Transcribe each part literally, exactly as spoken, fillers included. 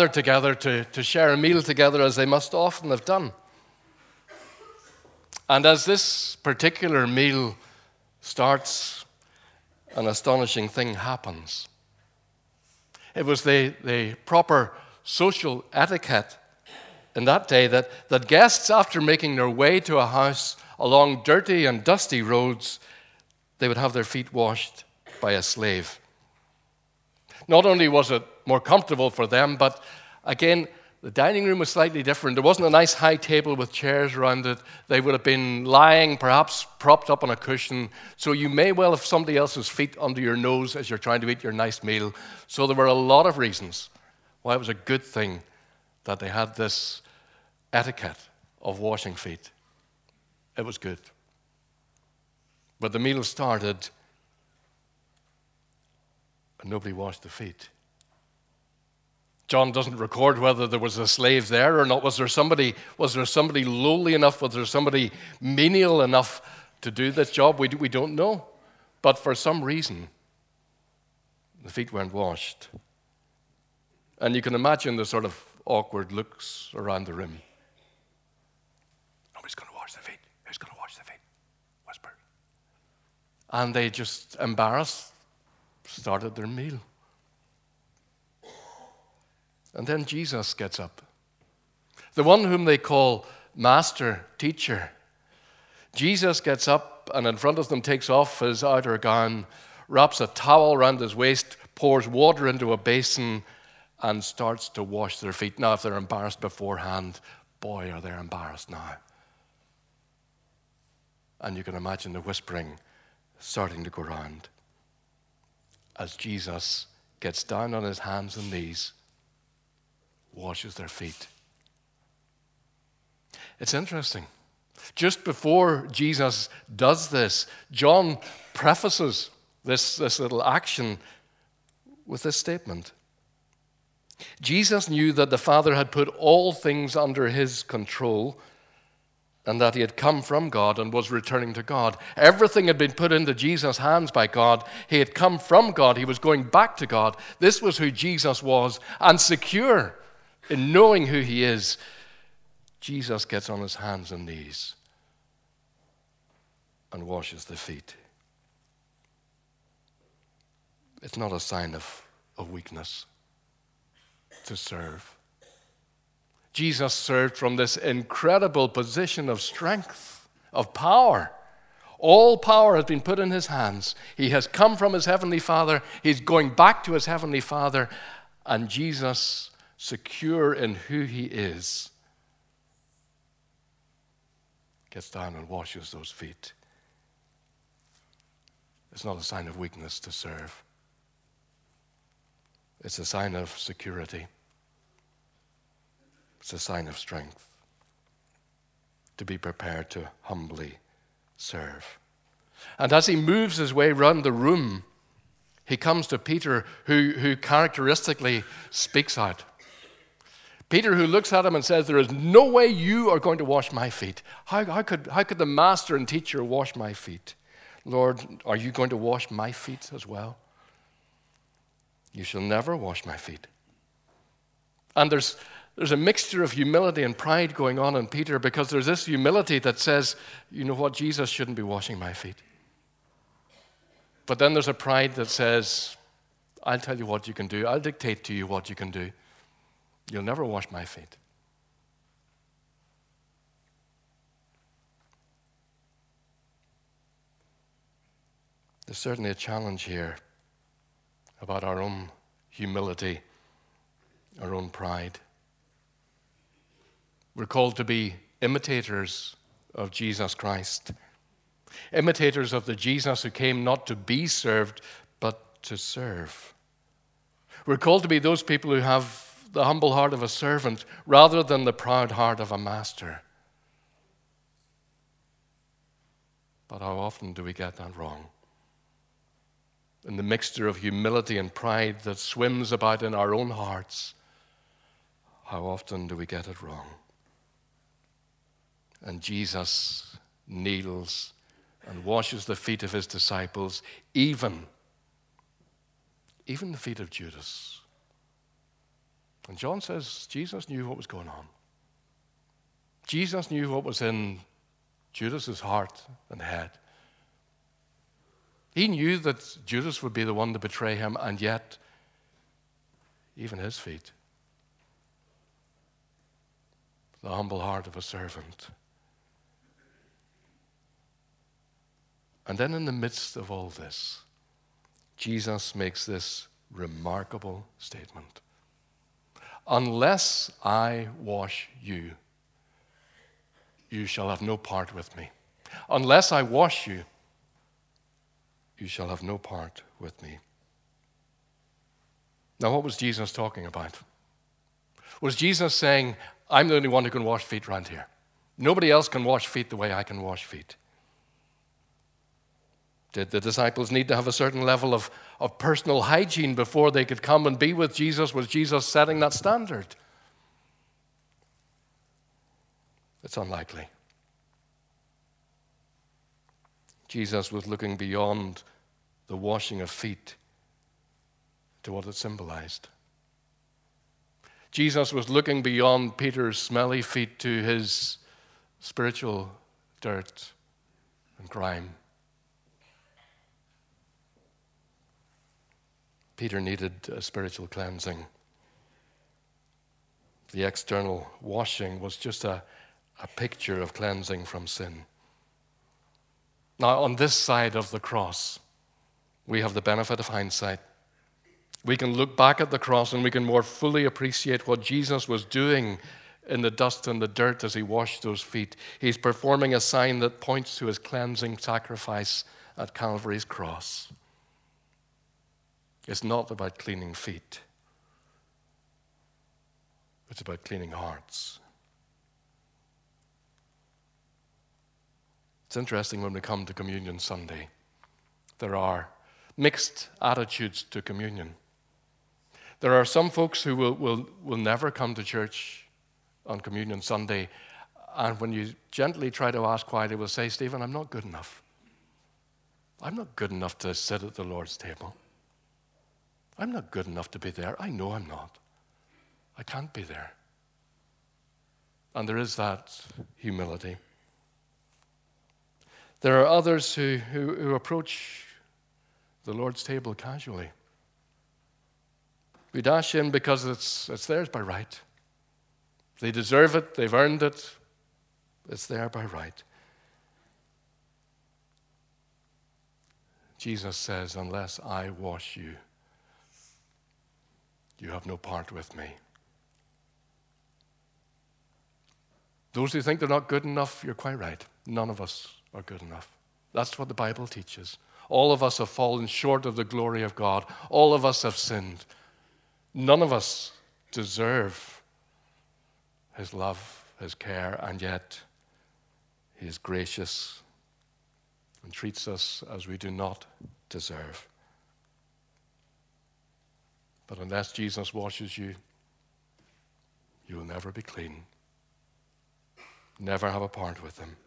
gathered together to, to share a meal together, as they must often have done. And as this particular meal starts, an astonishing thing happens. It was the, the proper social etiquette in that day that, that guests, after making their way to a house along dirty and dusty roads, they would have their feet washed by a slave. Not only was it more comfortable for them, but again, the dining room was slightly different. There wasn't a nice high table with chairs around it. They would have been lying, perhaps propped up on a cushion. So you may well have somebody else's feet under your nose as you're trying to eat your nice meal. So there were a lot of reasons why it was a good thing that they had this etiquette of washing feet. It was good. But the meal started, and nobody washed the feet. John doesn't record whether there was a slave there or not. Was there somebody, was there somebody lowly enough? Was there somebody menial enough to do this job? We, we don't know. But for some reason, the feet weren't washed. And you can imagine the sort of awkward looks around the room. Nobody's going to wash the feet. Who's going to wash the feet? Whisper. And they just, embarrassed, started their meal. And then Jesus gets up. The one whom they call Master, Teacher. Jesus gets up and in front of them takes off his outer gown, wraps a towel around his waist, pours water into a basin, and starts to wash their feet. Now, if they're embarrassed beforehand, boy, are they embarrassed now. And you can imagine the whispering starting to go round as Jesus gets down on his hands and knees, washes their feet. It's interesting. Just before Jesus does this, John prefaces this, this little action with this statement. Jesus knew that the Father had put all things under his control and that he had come from God and was returning to God. Everything had been put into Jesus' hands by God. He had come from God. He was going back to God. This was who Jesus was. And secure in knowing who he is, Jesus gets on his hands and knees and washes the feet. It's not a sign of, of weakness to serve. Jesus served from this incredible position of strength, of power. All power has been put in his hands. He has come from his heavenly Father. He's going back to his heavenly Father. And Jesus, secure in who he is, gets down and washes those feet. It's not a sign of weakness to serve. It's a sign of security. It's a sign of strength to be prepared to humbly serve. And as he moves his way round the room, he comes to Peter, who, who characteristically speaks out. Peter, who looks at him and says, "There is no way you are going to wash my feet. How, how, could, how could the master and teacher wash my feet? Lord, are you going to wash my feet as well? You shall never wash my feet." And there's There's a mixture of humility and pride going on in Peter, because there's this humility that says, you know what, Jesus shouldn't be washing my feet. But then there's a pride that says, I'll tell you what you can do. I'll dictate to you what you can do. You'll never wash my feet. There's certainly a challenge here about our own humility, our own pride. We're called to be imitators of Jesus Christ, imitators of the Jesus who came not to be served, but to serve. We're called to be those people who have the humble heart of a servant rather than the proud heart of a master. But how often do we get that wrong? In the mixture of humility and pride that swims about in our own hearts, how often do we get it wrong? And Jesus kneels and washes the feet of his disciples, even, even the feet of Judas. And John says Jesus knew what was going on. Jesus knew what was in Judas's heart and head. He knew that Judas would be the one to betray him, and yet, even his feet, the humble heart of a servant. And then in the midst of all this, Jesus makes this remarkable statement. Unless I wash you, you shall have no part with me. Unless I wash you, you shall have no part with me. Now, what was Jesus talking about? Was Jesus saying, I'm the only one who can wash feet around here? Nobody else can wash feet the way I can wash feet. Did the disciples need to have a certain level of, of personal hygiene before they could come and be with Jesus? Was Jesus setting that standard? It's unlikely. Jesus was looking beyond the washing of feet to what it symbolized. Jesus was looking beyond Peter's smelly feet to his spiritual dirt and grime. Peter needed a spiritual cleansing. The external washing was just a, a picture of cleansing from sin. Now, on this side of the cross, we have the benefit of hindsight. We can look back at the cross and we can more fully appreciate what Jesus was doing in the dust and the dirt as he washed those feet. He's performing a sign that points to his cleansing sacrifice at Calvary's cross. It's not about cleaning feet. It's about cleaning hearts. It's interesting when we come to Communion Sunday, there are mixed attitudes to communion. There are some folks who will, will, will never come to church on Communion Sunday, and when you gently try to ask why, they will say, Stephen, I'm not good enough. I'm not good enough to sit at the Lord's table. I'm not good enough to be there. I know I'm not. I can't be there. And there is that humility. There are others who, who, who approach the Lord's table casually. We dash in because it's, it's theirs by right. They deserve it. They've earned it. It's there by right. Jesus says, unless I wash you, you have no part with me. Those who think they're not good enough, you're quite right. None of us are good enough. That's what the Bible teaches. All of us have fallen short of the glory of God. All of us have sinned. None of us deserve his love, his care, and yet he is gracious and treats us as we do not deserve. But unless Jesus washes you, you will never be clean. Never have a part with him.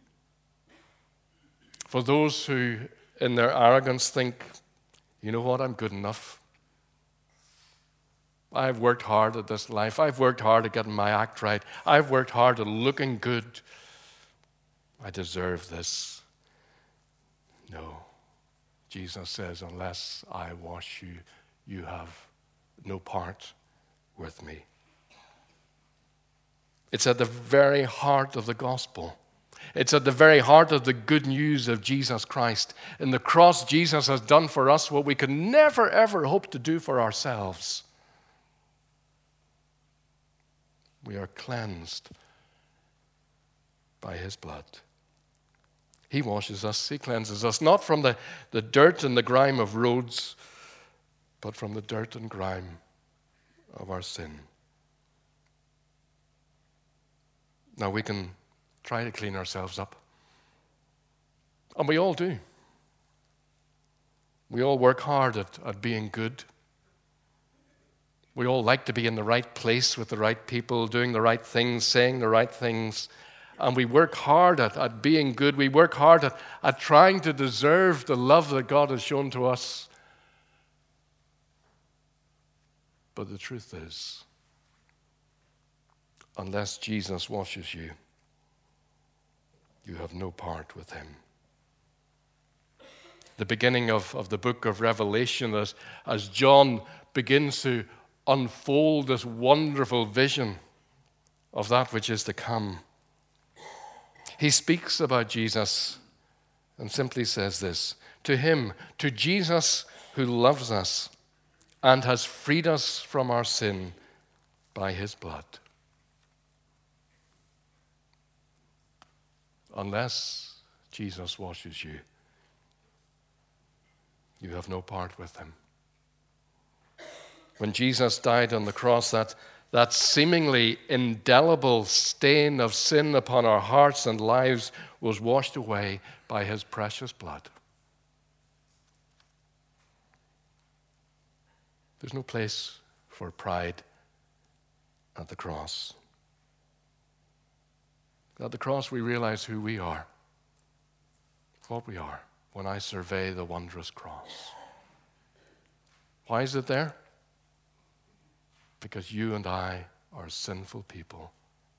For those who, in their arrogance, think, you know what, I'm good enough. I've worked hard at this life. I've worked hard at getting my act right. I've worked hard at looking good. I deserve this. No. Jesus says, unless I wash you, you have no part with me. It's at the very heart of the gospel. It's at the very heart of the good news of Jesus Christ. In the cross, Jesus has done for us what we could never, ever hope to do for ourselves. We are cleansed by his blood. He washes us, he cleanses us, not from the, the dirt and the grime of roads, but from the dirt and grime of our sin. Now we can try to clean ourselves up. And we all do. We all work hard at, at being good. We all like to be in the right place with the right people, doing the right things, saying the right things. And we work hard at, at being good. We work hard at, at trying to deserve the love that God has shown to us. But the truth is, Unless Jesus washes you, you have no part with him. The beginning of, of the book of Revelation, as, as John begins to unfold this wonderful vision of that which is to come, he speaks about Jesus and simply says this: to him, to Jesus who loves us and has freed us from our sin by his blood. Unless Jesus washes you, you have no part with him. When Jesus died on the cross, that, that seemingly indelible stain of sin upon our hearts and lives was washed away by his precious blood. There's no place for pride at the cross. At the cross, we realize who we are, what we are, when I survey the wondrous cross. Why is it there? Because you and I are sinful people.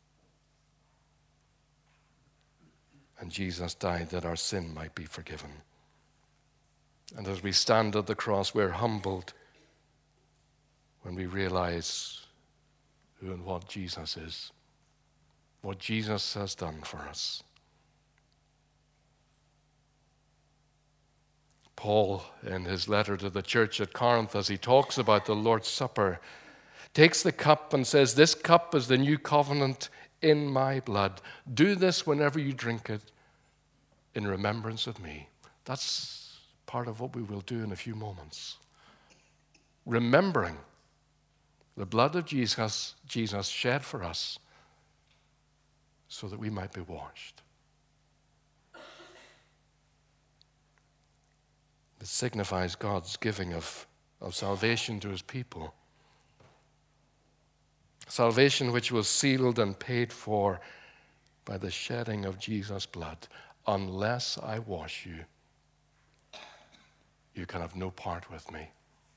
And Jesus died that our sin might be forgiven. And as we stand at the cross, we're humbled when we realize who and what Jesus is, what Jesus has done for us. Paul, in his letter to the church at Corinth, as he talks about the Lord's Supper, takes the cup and says, "This cup is the new covenant in my blood. Do this whenever you drink it in remembrance of me." That's part of what we will do in a few moments. Remembering the blood of Jesus, Jesus shed for us so that we might be washed. It signifies God's giving of, of salvation to his people. Salvation which was sealed and paid for by the shedding of Jesus' blood. Unless I wash you, you can have no part with me.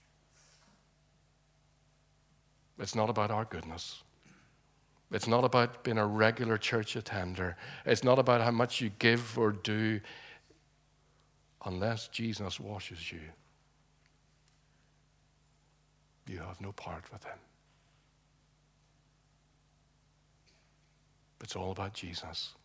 It's not about our goodness. It's not about being a regular church attender. It's not about how much you give or do. Unless Jesus washes you, you have no part with him. It's all about Jesus.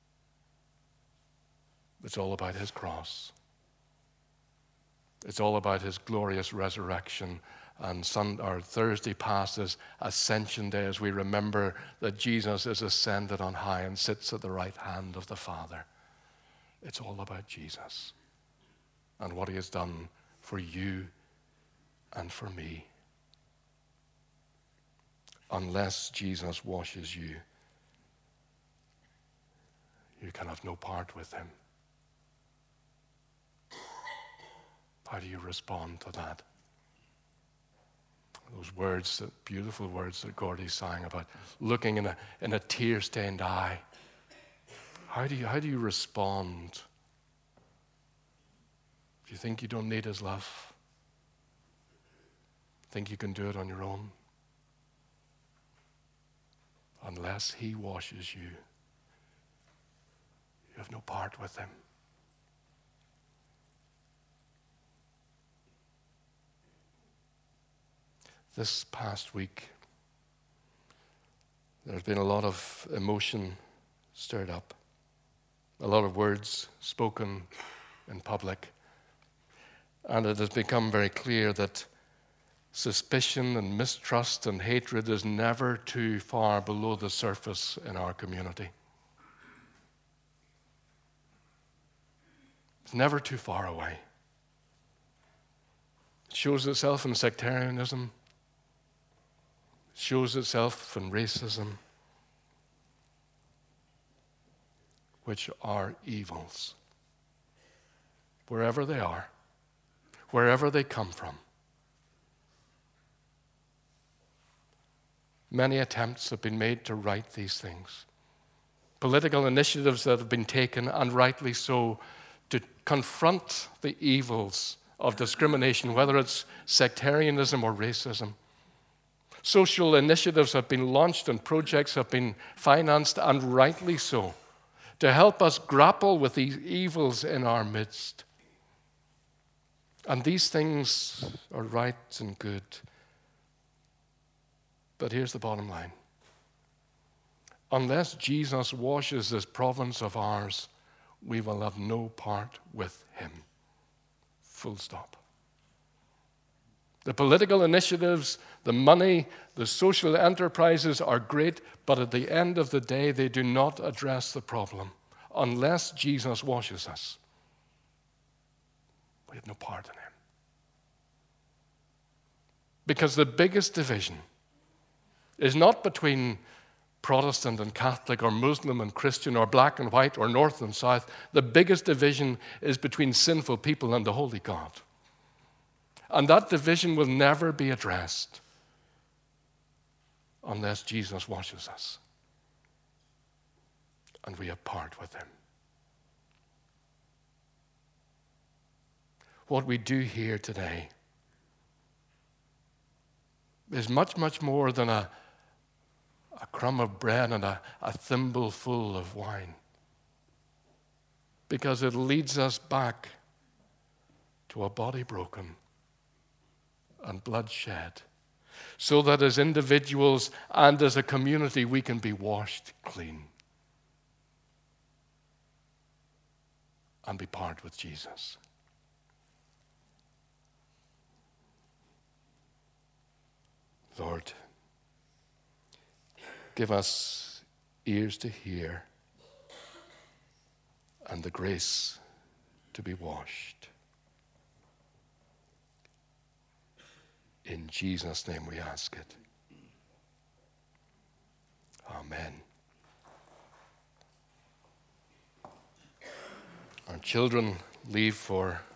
It's all about his cross. It's all about his glorious resurrection. And Sunday, or Thursday past is Ascension Day, as we remember that Jesus is ascended on high and sits at the right hand of the Father. It's all about Jesus and what he has done for you and for me. Unless Jesus washes you, you can have no part with him. How do you respond to that? Those words, the beautiful words that Gordy sang about looking in a, in a tear-stained eye. How do you, how do you respond? Do you think you don't need his love? Think you can do it on your own? Unless he washes you, you have no part with him. This past week, there's been a lot of emotion stirred up, a lot of words spoken in public, and it has become very clear that suspicion and mistrust and hatred is never too far below the surface in our community. It's never too far away. It shows itself in sectarianism. It shows itself in racism, which are evils. Wherever they are, wherever they come from. Many attempts have been made to right these things. Political initiatives that have been taken, and rightly so, to confront the evils of discrimination, whether it's sectarianism or racism. Social initiatives have been launched and projects have been financed, and rightly so, to help us grapple with these evils in our midst. And these things are right and good. But here's the bottom line. Unless Jesus washes this province of ours, we will have no part with him. Full stop. The political initiatives, the money, the social enterprises are great, but at the end of the day, they do not address the problem. Unless Jesus washes us, we have no part in him. Because the biggest division is not between Protestant and Catholic, or Muslim and Christian, or black and white, or north and south. The biggest division is between sinful people and the holy God. And that division will never be addressed unless Jesus washes us and we have part with him. What we do here today is much, much more than a, a crumb of bread and a, a thimbleful of wine, because it leads us back to a body broken and blood shed, so that as individuals and as a community we can be washed clean and be part with Jesus. Lord, give us ears to hear and the grace to be washed. In Jesus' name we ask it. Amen. Our children leave for